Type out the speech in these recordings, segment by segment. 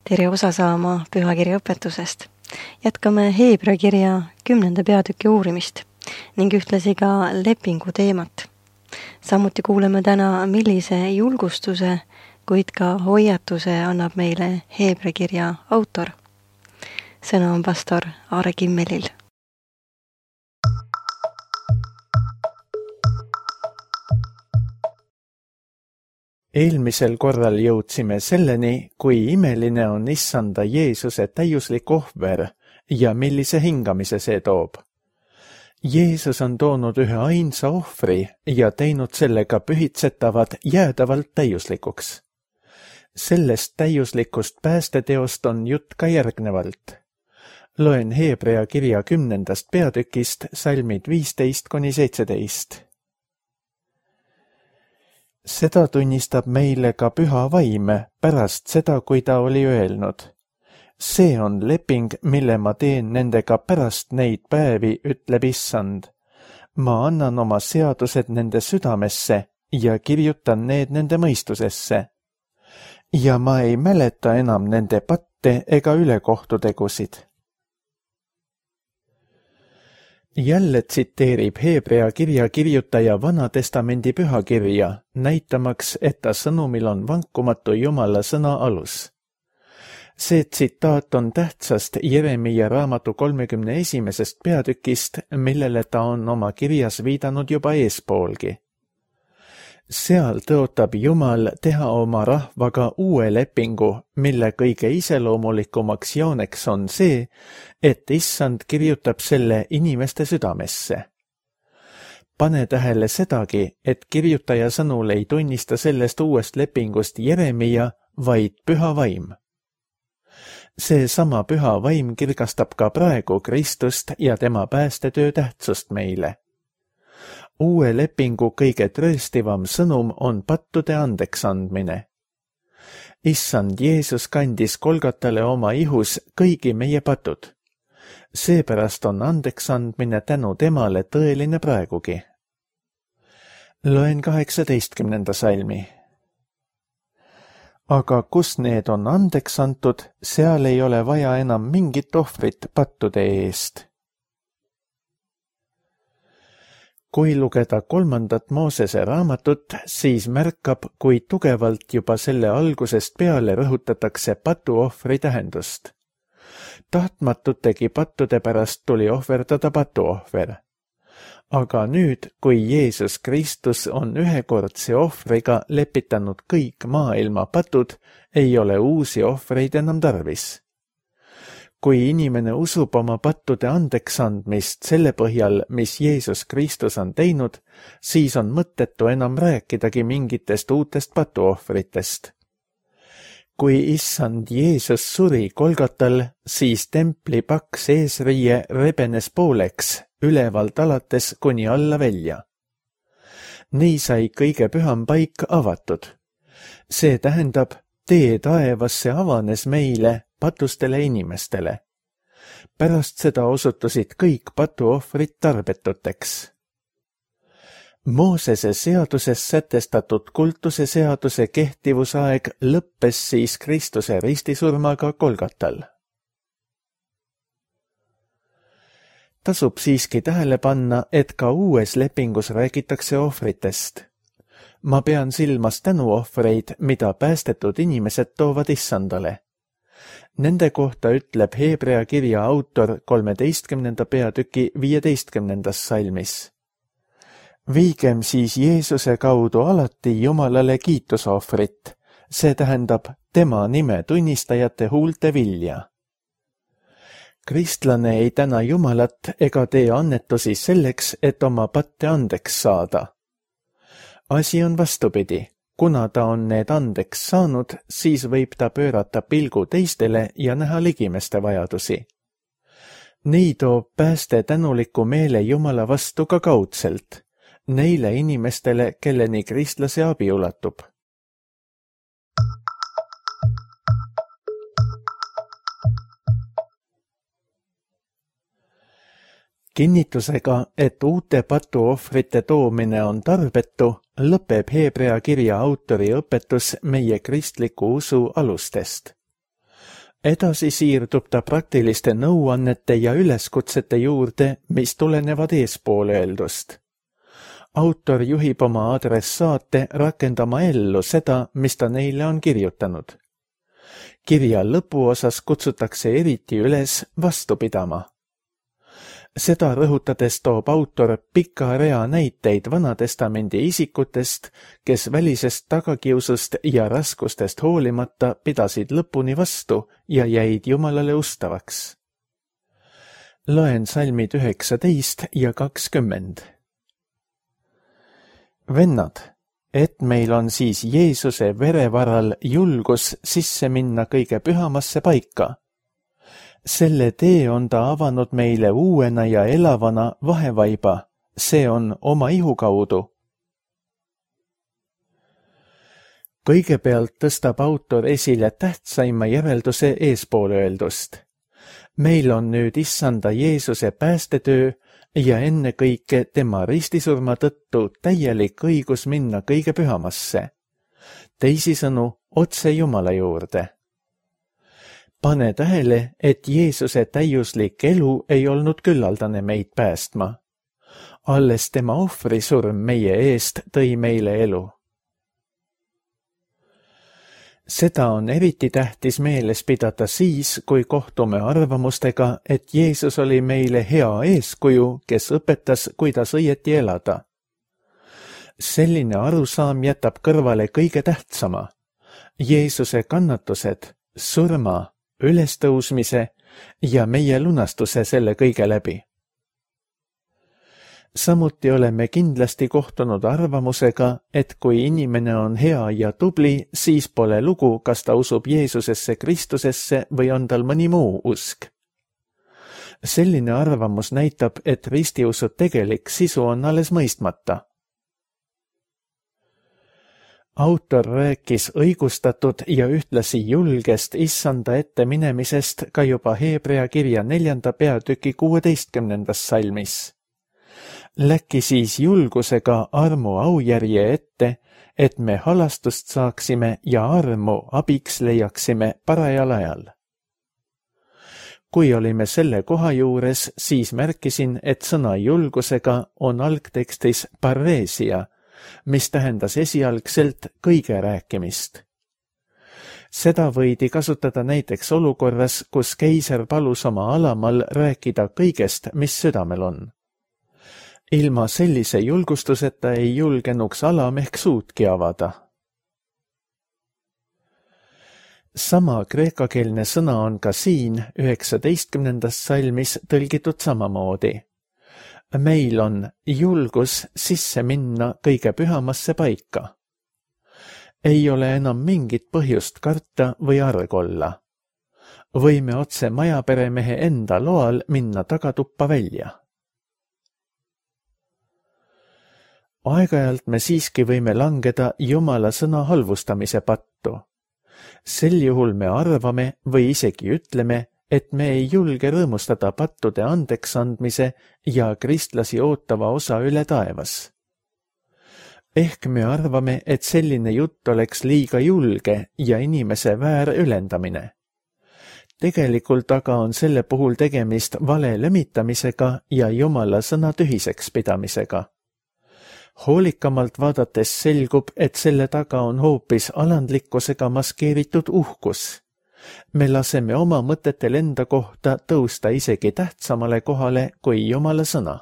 Tere osa saama pühakirja õpetusest. Jätkame Heebrea kirja 10. peatüki uurimist ning ühtlasi ka lepingu teemat. Samuti kuuleme täna, millise julgustuse, kuid ka hoiatuse annab meile Heebrea kirja autor. Sõna on pastor Aare Kimmelil. Eelmisel korral jõudsime selleni, kui imeline on Issanda Jeesuse täiuslik ohver ja millise hingamise see toob. Jeesus on toonud ühe ainsa ohvri ja teinud sellega pühitsetavad jäädavalt täiuslikuks. Sellest täiuslikust päästeteost on jutt ka järgnevalt. Loen Heebrea kirja 10. peatükist salmid 15–17. Seda tunnistab meile ka püha vaim pärast seda, kui ta oli öelnud. See on leping, mille ma teen nendega pärast neid päevi, ütleb Issand. Ma annan oma seadused nende südamesse ja kirjutan need nende mõistusesse. Ja ma ei mäleta enam nende patte ega ülekohtutegusid. Jälle tsiteerib Heebrea kirja kirjutaja Vana Testamendi pühakirja, näitamaks, et ta sõnumil on vankumatu Jumala sõna alus. See tsitaat on tähtsast Jeremia raamatu 31. peatükist, millele ta on oma kirjas viidanud juba eespoolgi. Seal tõotab Jumal teha oma rahvaga uue lepingu, mille kõige iseloomulikumaks jooneks on see, et Issand kirjutab selle inimeste südamesse. Pane tähele sedagi, et kirjutaja sõnul ei tunnista sellest uuest lepingust Jeremia, vaid püha vaim. See sama püha vaim kirgastab ka praegu Kristust ja tema päästetöö tähtsust meile. Uue lepingu kõige trööstivam sõnum on pattude andeks andmine. Issand Jeesus kandis Golgatale oma ihus kõigi meie patud. Seepärast on andeks andmine tänu temale tõeline praegugi. Loen 18. salmi. Aga kus need on andeks antud, seal ei ole vaja enam mingit ohvrit pattude eest. Kui lugeda 3. Moosese raamatut, siis märkab, kui tugevalt juba selle algusest peale rõhutatakse patuohvri tähendust. Tahtmatutegi pattude pärast tuli ohverdada patuohver. Aga nüüd, kui Jeesus Kristus on ühekordse ohvriga lepitanud kõik maailma patud, ei ole uusi ohvreid enam tarvis. Kui inimene usub oma pattude andeks andmist selle põhjal, mis Jeesus Kristus on teinud, siis on mõttetu enam rääkidagi mingitest uutest patuohvritest. Kui Issand Jeesus suri Golgatal, siis templi paks eesriie rebenes pooleks, ülevalt alates kuni alla välja. Nii sai kõige püham paik avatud. See tähendab, tee taevasse avanes meile, patustele inimestele. Pärast seda osutusid kõik patuohvrid tarbetuteks. Moosese seaduses sätestatud kultuse seaduse kehtivusaeg lõppes siis Kristuse ristisurmaga Golgatal. Tasub siiski tähele panna, et ka uues lepingus räägitakse ohvritest. Ma pean silmas tänuohvreid, mida päästetud inimesed toovad Issandale. Nende kohta ütleb Heebrea kirja autor 13. peatüki 15. salmis. Viigem siis Jeesuse kaudu alati Jumalale kiitusohvrit, see tähendab tema nime tunnistajate huulte vilja. Kristlane ei täna Jumalat ega tee annetusi selleks, et oma patte andeks saada. Asi on vastupidi. Kuna ta on need andeks saanud, siis võib ta pöörata pilgu teistele ja näha ligimeste vajadusi. Nii toob pääste tänuliku meele Jumala vastu ka kaudselt, neile inimestele, kelleni kristlase abi ulatub. Kinnitusega, et uute patuohvrite toomine on tarbetu, lõpeb Heebrea kirja autori õpetus meie kristliku usu alustest. Edasi siirdub ta praktiliste nõuannete ja üleskutsete juurde, mis tulenevad eespool öeldust. Autor juhib oma adressaate rakendama ellu seda, mis ta neile on kirjutanud. Kirja lõpuosas kutsutakse eriti üles vastu pidama. Seda rõhutades toob autor pika rea näiteid Vanatestamendi isikutest, kes välisest tagakiusust ja raskustest hoolimata pidasid lõpuni vastu ja jäid Jumalale ustavaks. Loen salmid 19 ja 20. Vennad, et meil on siis Jeesuse vere varal julgus sisse minna kõige pühamasse paika. Selle tee on ta avanud meile uuena ja elavana vahevaiba, see on oma ihu kaudu. Kõigepealt tõstab autor esile tähtsaima järelduse eespool öeldust. Meil on nüüd issanda Jeesuse päästetöö ja ennekõike tema ristisurma tõttu täielik õigus minna kõige pühamasse. Teisisõnu, otse Jumala juurde. Pane tähele, et Jeesuse täiuslik elu ei olnud küllaldane meid päästma. Alles tema ohvrisurm meie eest tõi meile elu. Seda on eriti tähtis meeles pidada siis, kui kohtume arvamustega, et Jeesus oli meile hea eeskuju, kes õpetas, kuidas õieti elada. Selline arusaam jätab kõrvale kõige tähtsama. Jeesuse kannatused, surma, ülestõusmise ja meie lunastuse selle kõige läbi. Samuti oleme kindlasti kohtunud arvamusega, et kui inimene on hea ja tubli, siis pole lugu, kas ta usub Jeesusesse Kristusesse või on tal mõni muu usk. Selline arvamus näitab, et ristiusu tegelik sisu on alles mõistmata. Autor rääkis õigustatud ja ühtlasi julgest issanda ette minemisest ka juba Hebrea kirja 4. peatüki 16. salmis. Läki siis julgusega armu aujärje ette, et me halastust saaksime ja armu abiks leiaksime parajal ajal. Kui olime selle koha juures, siis märkisin, et sõna julgusega on algtekstis parreesia, mis tähendas esialgselt kõige rääkimist. Seda võidi kasutada näiteks olukorras, kus keiser palus oma alamal rääkida kõigest, mis südamel on. Ilma sellise julgustuseta ei julgenuks alam ehk suutki avada. Sama kreekakeelne sõna on ka siin 19. salmis tõlgitud samamoodi. Meil on julgus sisse minna kõige pühamasse paika. Ei ole enam mingit põhjust karta või arg olla. Võime otse majaperemehe enda loal minna tagatuppa välja. Aeg-ajalt me siiski võime langeda Jumala sõna halvustamise pattu. Sel juhul me arvame või isegi ütleme, et me ei julge rõõmustada pattude andeks andmise ja kristlasi ootava osa üle taevas. Ehk me arvame, et selline jutt oleks liiga julge ja inimese väär ülendamine. Tegelikult aga on selle puhul tegemist vale lemitamisega ja Jumala sõna tühiseks pidamisega. Hoolikamalt vaadates selgub, et selle taga on hoopis alandlikkusega maskeeritud uhkus. Me laseme oma mõtetel enda kohta tõusta isegi tähtsamale kohale kui Jumala sõna.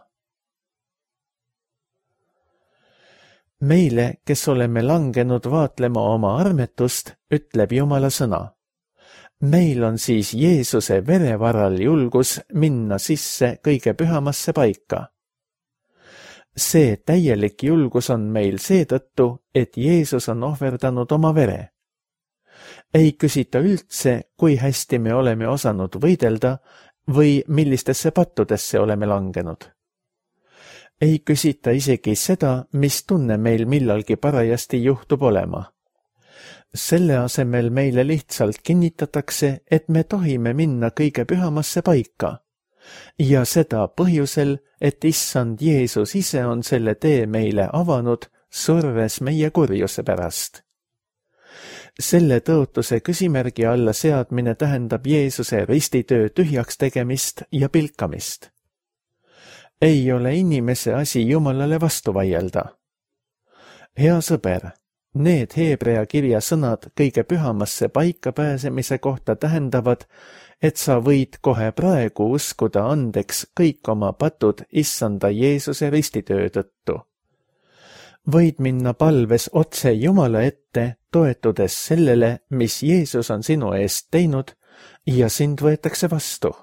Meile, kes oleme langenud vaatlema oma armetust, ütleb Jumala sõna. Meil on siis Jeesuse vere varal julgus minna sisse kõige pühamasse paika. See täielik julgus on meil seetõttu, et Jeesus on ohverdanud oma vere. Ei küsita üldse, kui hästi me oleme osanud võidelda või millistesse pattudesse oleme langenud. Ei küsita isegi seda, mis tunne meil millalgi parajasti juhtub olema. Selle asemel meile lihtsalt kinnitatakse, et me tohime minna kõige pühamasse paika. Ja seda põhjusel, et issand Jeesus ise on selle tee meile avanud, surres meie kurjuse pärast. Selle tõotuse küsimärgi alla seadmine tähendab Jeesuse ristitöö tühjaks tegemist ja pilkamist. Ei ole inimese asi Jumalale vastu vaielda. Hea sõber, need Hebrea kirja sõnad kõige pühamasse paika pääsemise kohta tähendavad, et sa võid kohe praegu uskuda andeks kõik oma patud Issanda Jeesuse ristitöö tõttu. Võid minna palves otse Jumala ette, toetudes sellele, mis Jeesus on sinu eest teinud, ja sind võetakse vastu.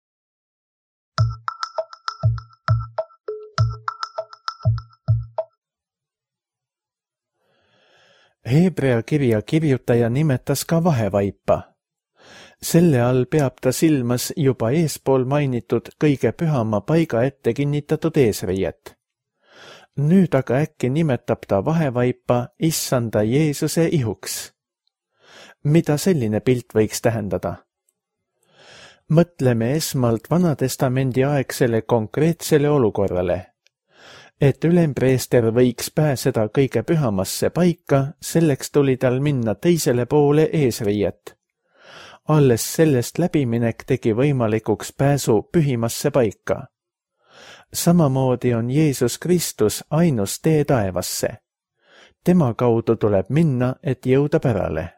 Hebrea kirja kirjutaja nimetas ka vahevaipa. Selle all peab ta silmas juba eespool mainitud kõige pühama paiga ette kinnitatud eesriiet. Nüüd aga äkki nimetab ta vahevaipa Issanda Jeesuse ihuks. Mida selline pilt võiks tähendada? Mõtleme esmalt Vanatestamendi aegsele konkreetsele olukorrale. Et ülempreester võiks pääseda kõige pühamasse paika, selleks tuli tal minna teisele poole eesriiet. Alles sellest läbiminek tegi võimalikuks pääsu pühimasse paika. Samamoodi on Jeesus Kristus ainus tee taevasse. Tema kaudu tuleb minna, et jõuda pärale.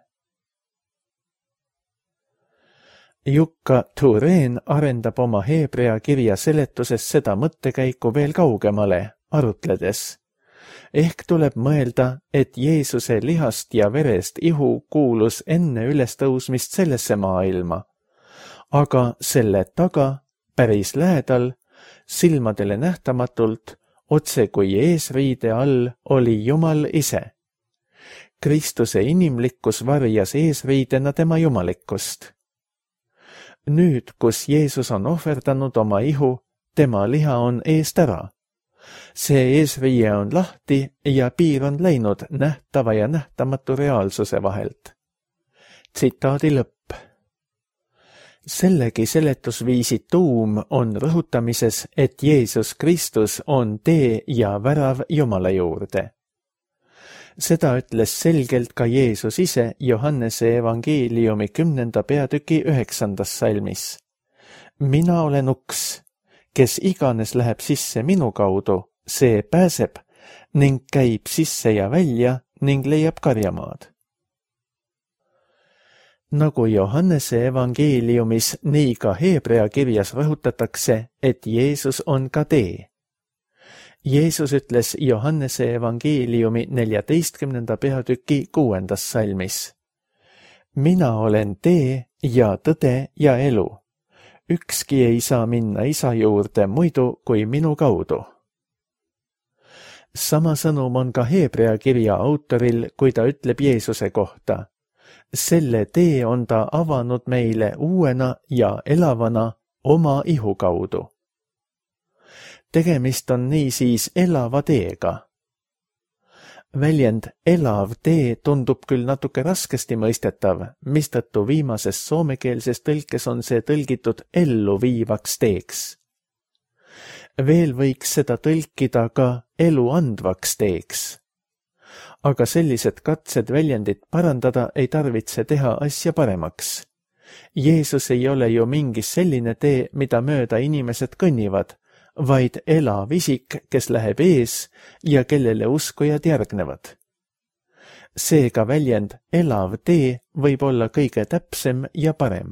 Jukka Tureen arendab oma Hebrea kirja seletuses seda mõttekäiku veel kaugemale, arutledes. Ehk tuleb mõelda, et Jeesuse lihast ja verest ihu kuulus enne ülestõusmist sellesse maailma. Aga selle taga, päris lähedal, silmadele nähtamatult, otse kui eesriide all, oli Jumal ise. Kristuse inimlikkus varjas eesriidena tema jumalikkust. Nüüd, kus Jeesus on ohverdanud oma ihu, tema liha on eest ära. See eesriie on lahti ja piir on läinud nähtava ja nähtamatu reaalsuse vahelt. Tsitaadi lõpp. Sellegi seletusviisi tuum on rõhutamises, et Jeesus Kristus on tee ja värav Jumala juurde. Seda ütles selgelt ka Jeesus ise Johannese evangeeliumi 10. peatüki 9. salmis. Mina olen uks, kes iganes läheb sisse minu kaudu, see pääseb ning käib sisse ja välja ning leiab karjamaad. Nagu Johannese evangeeliumis, nii ka Hebrea kirjas rõhutatakse, et Jeesus on ka tee. Jeesus ütles Johannese evangeeliumi 14. peatüki 6. salmis. Mina olen tee ja tõde ja elu. Ükski ei saa minna Isa juurde muidu kui minu kaudu. Sama sõnum on ka Hebrea kirja autoril, kui ta ütleb Jeesuse kohta. Selle tee on ta avanud meile uuena ja elavana oma ihu kaudu. Tegemist on niisiis elava teega. Väljend elav tee tundub küll natuke raskesti mõistetav, mistõttu viimases soomekeelses tõlkes on see tõlgitud ellu viivaks teeks. Veel võiks seda tõlkida ka elu andvaks teeks. Aga sellised katsed väljendit parandada ei tarvitse teha asja paremaks. Jeesus ei ole ju mingi selline tee, mida mööda inimesed kõnnivad, vaid elav isik, kes läheb ees ja kellele uskujad järgnevad. Seega väljend elav tee võib olla kõige täpsem ja parem.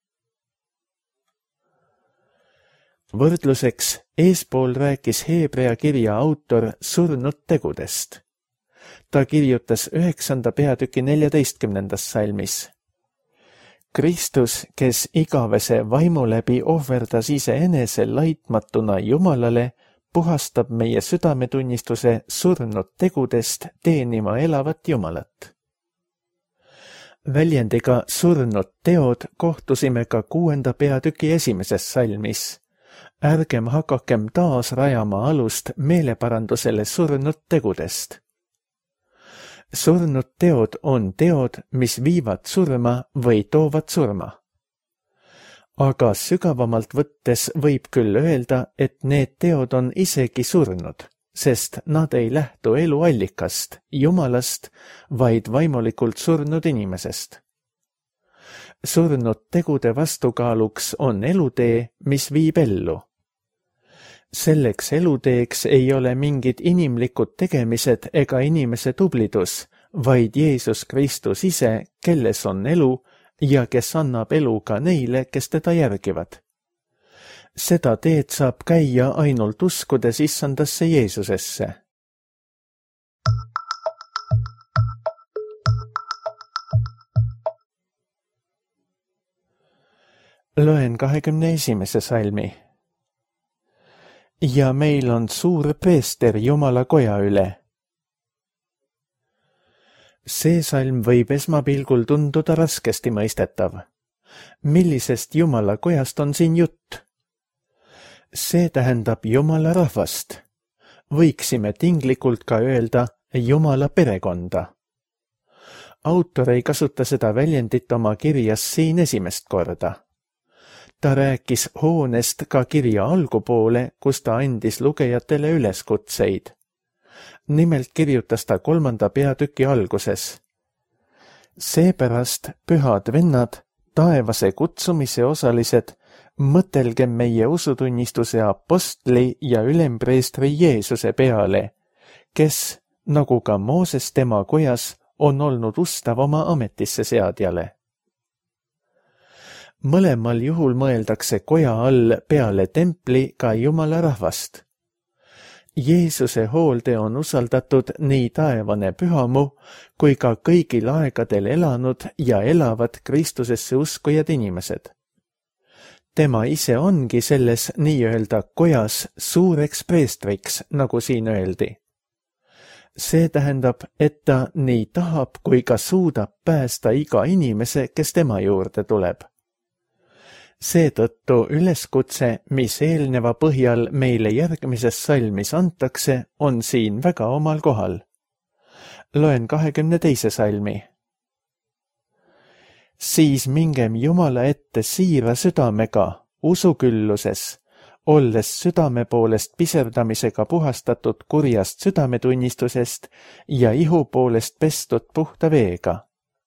Võrdluseks eespool rääkis Hebrea kirja autor surnud tegudest. Ta kirjutas 9. peatüki 14. salmis. Kristus, kes igavese vaimu läbi ohverdas iseenese laitmatuna Jumalale, puhastab meie südametunnistuse surnud tegudest teenima elavat Jumalat. Väljendiga surnud teod kohtusime ka 6. peatüki 1. salmis. Ärgem hakakem taas rajama alust meeleparandusele surnud tegudest. Surnud teod on teod, mis viivad surma või toovad surma. Aga sügavamalt võttes võib küll öelda, et need teod on isegi surnud, sest nad ei lähtu elu allikast, Jumalast, vaid vaimulikult surnud inimesest. Surnud tegude vastukaaluks on elutee, mis viib ellu. Selleks eluteeks ei ole mingid inimlikud tegemised ega inimese tublidus, vaid Jeesus Kristus ise, kelles on elu ja kes annab elu ka neile, kes teda järgivad. Seda teed saab käia ainult uskudes Issandasse Jeesusesse. Loen 21. salmi. Ja meil on suur preester Jumala koja üle. See salm võib esmapilgul tunduda raskesti mõistetav. Millisest Jumala kojast on siin jutt? See tähendab Jumala rahvast. Võiksime tinglikult ka öelda Jumala perekonda. Autor ei kasuta seda väljendit oma kirjas siin esimest korda. Ta rääkis hoonest ka kirja algupoole, kus ta andis lugejatele üleskutseid. Nimelt kirjutas ta 3. peatüki alguses. Seepärast, pühad vennad, taevase kutsumise osalised, mõtelge meie usutunnistuse apostli ja ülempreestri Jeesuse peale, kes, nagu ka Mooses tema kojas, on olnud ustav oma ametisse seadjale. Mõlemal juhul mõeldakse koja all peale templi ka Jumala rahvast. Jeesuse hoolde on usaldatud nii taevane pühamu kui ka kõigil aegadel elanud ja elavad Kristusesse uskujad inimesed. Tema ise ongi selles nii-öelda kojas suureks preestriks, nagu siin öeldi. See tähendab, et ta nii tahab kui ka suudab päästa iga inimese, kes tema juurde tuleb. Seetõttu üleskutse, mis eelneva põhjal meile järgmises salmis antakse, on siin väga omal kohal. Loen 22. salmi. Siis mingem Jumala ette siira südamega, usukülluses, olles südame poolest piserdamisega puhastatud kurjast südametunnistusest ja ihu poolest pestud puhta veega.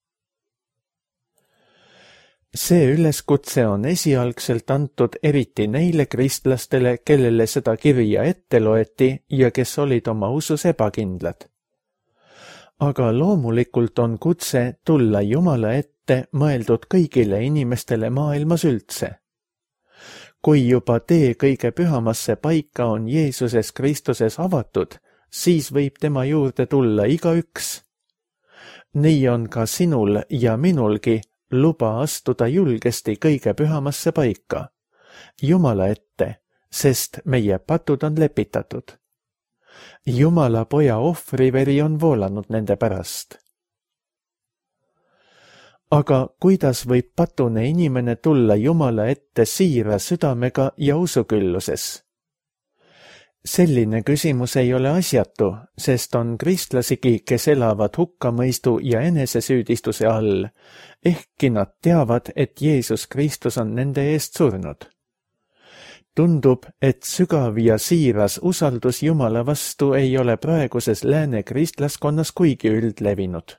See üleskutse on esialgselt antud eriti neile kristlastele, kellele seda kirja ette loeti ja kes olid oma usus ebakindlad. Aga loomulikult on kutse tulla Jumala ette mõeldud kõigile inimestele maailmas üldse. Kui juba tee kõige pühamasse paika on Jeesuses Kristuses avatud, siis võib tema juurde tulla igaüks. Nii on ka sinul ja minulgi luba astuda julgesti kõige pühamasse paika, Jumala ette, sest meie patud on lepitatud. Jumala poja ohvriveri on voolanud nende pärast. Aga kuidas võib patune inimene tulla Jumala ette siira südamega ja usukülluses? Selline küsimus ei ole asjatu, sest on kristlasigi, kes elavad hukkamõistu ja enesesüüdistuse all, ehkki nad teavad, et Jeesus Kristus on nende eest surnud. Tundub, et sügav ja siiras usaldus Jumala vastu ei ole praeguses lääne kristlaskonnas kuigi üldlevinud.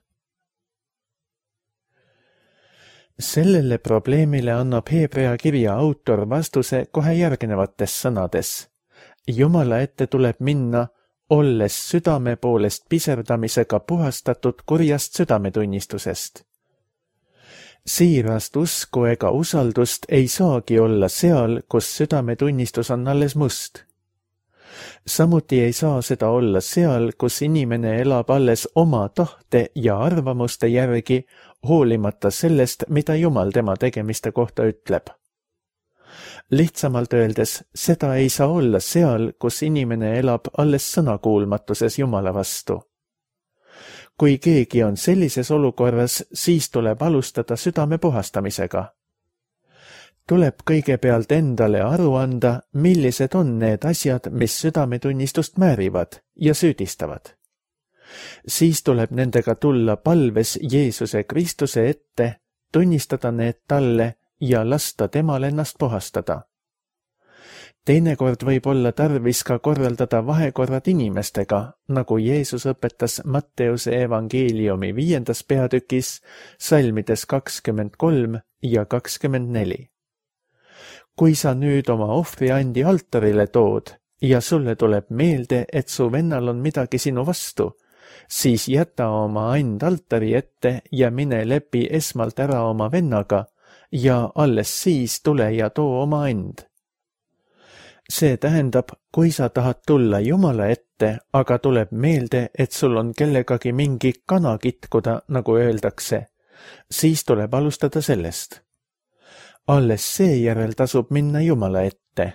Sellele probleemile annab Hebrea kirja autor vastuse kohe järgnevates sõnades. Jumala ette tuleb minna, olles südame poolest piserdamisega puhastatud kurjast südametunnistusest. Siirast usku ega usaldust ei saagi olla seal, kus südametunnistus on alles must. Samuti ei saa seda olla seal, kus inimene elab alles oma tahte ja arvamuste järgi, hoolimata sellest, mida Jumal tema tegemiste kohta ütleb. Lihtsamalt öeldes, seda ei saa olla seal, kus inimene elab alles sõnakuulmatuses Jumala vastu. Kui keegi on sellises olukorras, siis tuleb alustada südame puhastamisega. Tuleb kõigepealt endale aru anda, millised on need asjad, mis südametunnistust määrivad ja süüdistavad. Siis tuleb nendega tulla palves Jeesuse Kristuse ette, tunnistada need talle ja lasta temal ennast puhastada. Teinekord võib olla tarvis ka korraldada vahekorrad inimestega, nagu Jeesus õpetas Matteuse evangeeliumi 5. peatükis, salmides 23 ja 24. Kui sa nüüd oma ohvriandi altarile tood ja sulle tuleb meelde, et su vennal on midagi sinu vastu, siis jäta oma and altari ette ja mine lepi esmalt ära oma vennaga ja alles siis tule ja too oma and. See tähendab, kui sa tahad tulla Jumala ette, aga tuleb meelde, et sul on kellegagi mingi kana kitkuda, nagu öeldakse, siis tuleb alustada sellest. Alles seejärel tasub minna Jumala ette.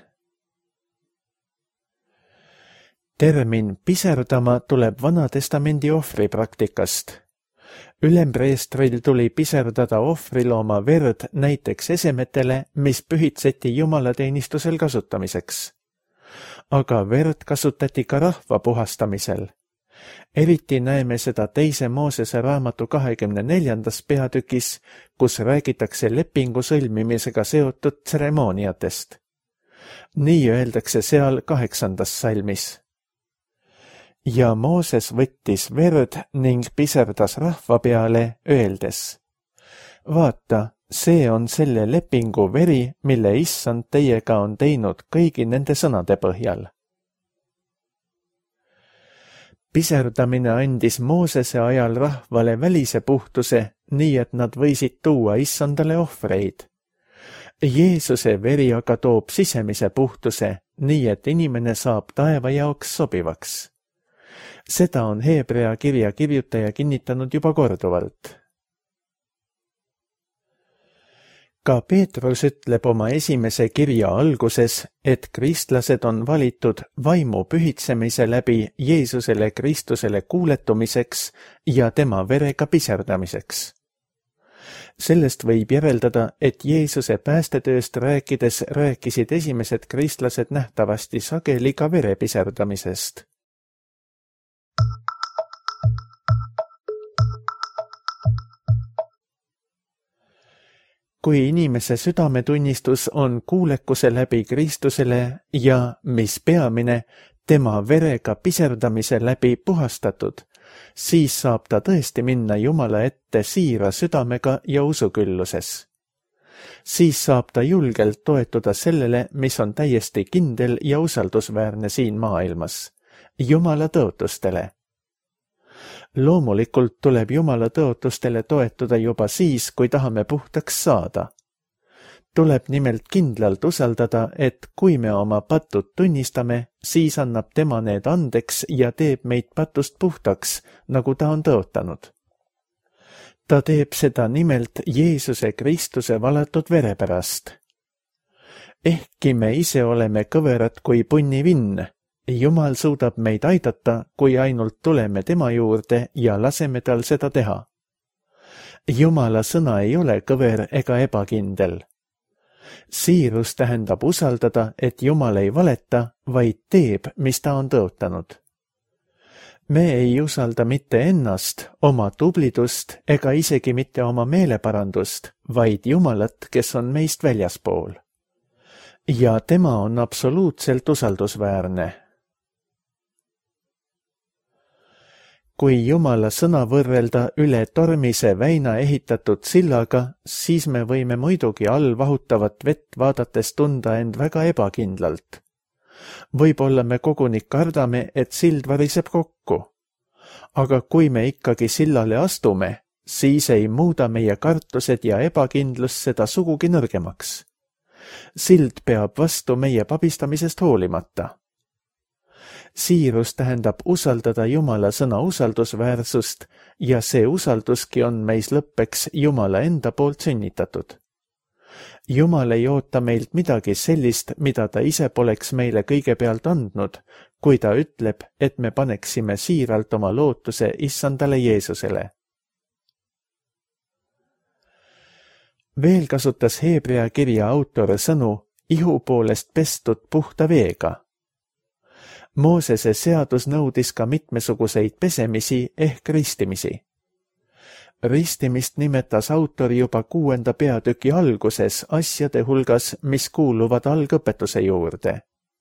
Termin piserdama tuleb Vanatestamendi ohvripraktikast. Ülempreestril tuli piserdada ohvrilooma verd näiteks esemetele, mis pühitseti jumalateenistusel kasutamiseks. Aga verd kasutati ka rahva puhastamisel. Eriti näeme seda 2. Moosese raamatu 24. peatükis, kus räägitakse lepingu sõlmimisega seotud tseremooniatest. Nii öeldakse seal 8. salmis. Ja Mooses võttis verd ning piserdas rahva peale, öeldes: Vaata, see on selle lepingu veri, mille Issand teiega on teinud kõigi nende sõnade põhjal. Piserdamine andis Moosese ajal rahvale välise puhtuse, nii et nad võisid tuua Issandale ohvreid. Jeesuse veri aga toob sisemise puhtuse, nii et inimene saab taeva jaoks sobivaks. Seda on Hebrea kirja kirjutaja kinnitanud juba korduvalt. Ka Peetrus ütleb oma esimese kirja alguses, et kristlased on valitud vaimu pühitsemise läbi Jeesusele Kristusele kuuletumiseks ja tema verega piserdamiseks. Sellest võib järeldada, et Jeesuse päästetööst rääkides rääkisid esimesed kristlased nähtavasti sageli ka vere piserdamisest. Kui inimese südametunnistus on kuulekuse läbi Kristusele ja, mis peamine, tema verega piserdamise läbi puhastatud, siis saab ta tõesti minna Jumala ette siira südamega ja usukülluses. Siis saab ta julgelt toetuda sellele, mis on täiesti kindel ja usaldusväärne siin maailmas, Jumala tõotustele. Loomulikult tuleb Jumala tõotustele toetuda juba siis, kui tahame puhtaks saada. Tuleb nimelt kindlalt usaldada, et kui me oma patud tunnistame, siis annab tema need andeks ja teeb meid patust puhtaks, nagu ta on tõotanud. Ta teeb seda nimelt Jeesuse Kristuse valatud vere pärast. Ehkki me ise oleme kõverad kui punnivinn, Jumal suudab meid aidata, kui ainult tuleme tema juurde ja laseme tal seda teha. Jumala sõna ei ole kõver ega ebakindel. Siirus tähendab usaldada, et Jumal ei valeta, vaid teeb, mis ta on tõotanud. Me ei usalda mitte ennast, oma tublidust ega isegi mitte oma meeleparandust, vaid Jumalat, kes on meist väljaspool. Ja tema on absoluutselt usaldusväärne. Kui Jumala sõna võrrelda üle tormise väina ehitatud sillaga, siis me võime muidugi all vahutavat vett vaadates tunda end väga ebakindlalt. Võib-olla me koguni kardame, et sild variseb kokku. Aga kui me ikkagi sillale astume, siis ei muuda meie kartused ja ebakindlus seda sugugi nõrgemaks. Sild peab vastu meie pabistamisest hoolimata. Siirus tähendab usaldada Jumala sõna usaldusväärsust ja see usalduski on meis lõppeks Jumala enda poolt sünnitatud. Jumal ei oota meilt midagi sellist, mida ta ise poleks meile kõigepealt andnud, kui ta ütleb, et me paneksime siiralt oma lootuse Issandale Jeesusele. Veel kasutas Hebrea kirja autor sõnu ihu poolest pestud puhta veega. Moosese seadus nõudis ka mitmesuguseid pesemisi ehk ristimisi. Ristimist nimetas autor juba 6. peatüki alguses asjade hulgas, mis kuuluvad algõpetuse juurde.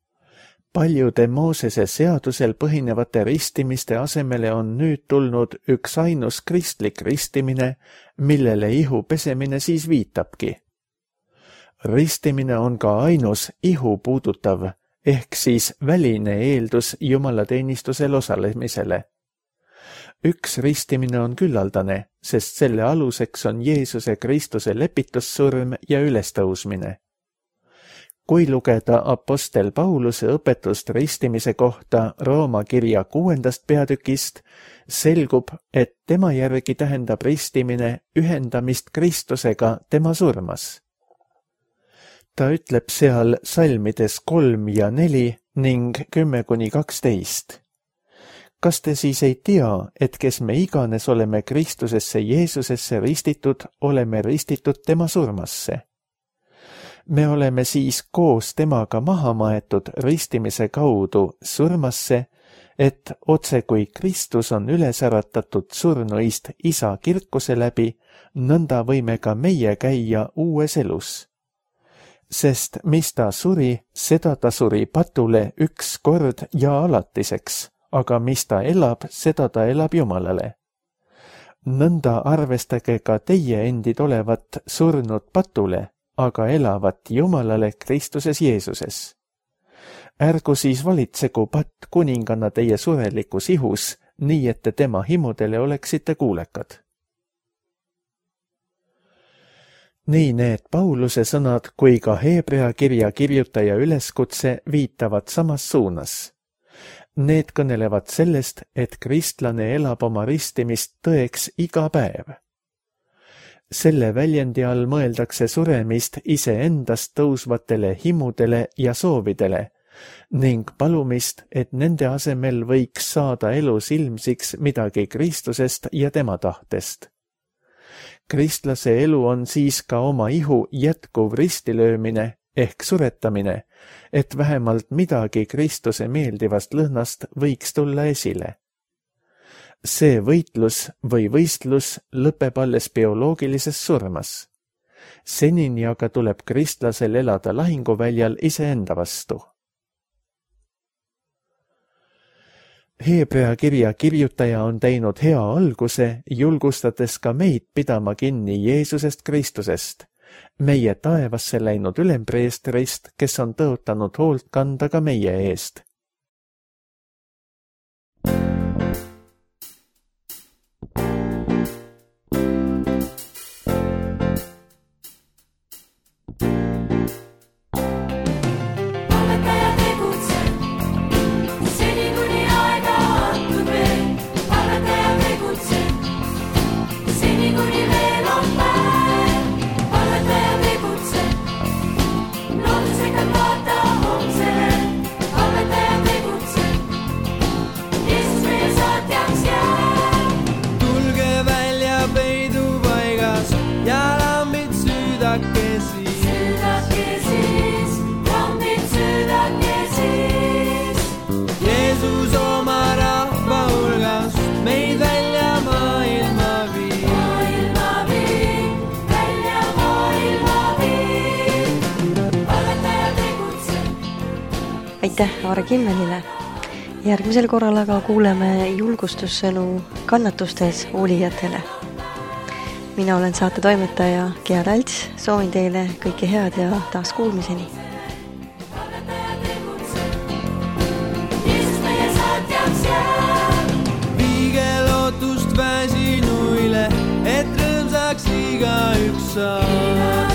Paljude Moosese seadusel põhinevate ristimiste asemele on nüüd tulnud üks ainus kristlik ristimine, millele ihu pesemine siis viitabki. Ristimine on ka ainus ihu puudutav, ehk siis väline eeldus jumalateenistusel osalemisele. Üks ristimine on küllaldane, sest selle aluseks on Jeesuse Kristuse lepitussurm ja ülestõusmine. Kui lugeda apostel Pauluse õpetust ristimise kohta Rooma kirja 6. peatükist, selgub, et tema järgi tähendab ristimine ühendamist Kristusega tema surmas. Ta ütleb seal salmides 3 ja 4 ning 10-12. Kas te siis ei tea, et kes me iganes oleme Kristusesse Jeesusesse ristitud, oleme ristitud tema surmasse? Me oleme siis koos temaga maha maetud ristimise kaudu surmasse, et otse kui Kristus on üles äratatud surnuist isa kirkuse läbi, nõnda võime ka meie käia uues elus. Sest mis ta suri, seda ta suri patule üks kord ja alatiseks, aga mis ta elab, seda ta elab Jumalale. Nõnda arvestage ka teie endid olevat surnud patule, aga elavat Jumalale Kristuses Jeesuses. Ärgu siis valitsegu patt kuninganna teie surelikus ihus, nii et te tema himudele oleksite kuulekad. Nii need Pauluse sõnad kui ka Hebrea kirja kirjutaja üleskutse viitavad samas suunas. Need kõnelevad sellest, et kristlane elab oma ristimist tõeks iga päev. Selle väljendi all mõeldakse suremist iseendast tõusvatele himudele ja soovidele ning palumist, et nende asemel võiks saada elus ilmsiks midagi Kristusest ja tema tahtest. Kristlase elu on siis ka oma ihu jätkuv ristilöömine ehk suretamine, et vähemalt midagi Kristuse meeldivast lõhnast võiks tulla esile. See võitlus või võistlus lõpeb alles bioloogilises surmas. Senini aga tuleb kristlasel elada lahinguväljal iseenda vastu. Hebrea kirja kirjutaja on teinud hea alguse, julgustades ka meid pidama kinni Jeesusest Kristusest, meie taevasse läinud ülempreestrist, kes on tõotanud hoolt kanda ka meie eest. Aitäh Aare Kimmelile. Järgmisel korral aga kuuleme julgustussõnu kannatustes olijatele. Mina olen saate toimetaja Gea Talts, soovin teile kõike head ja taas kuulmiseni. Viige lootust väsinuile, et rõõmsaks igaüks saab.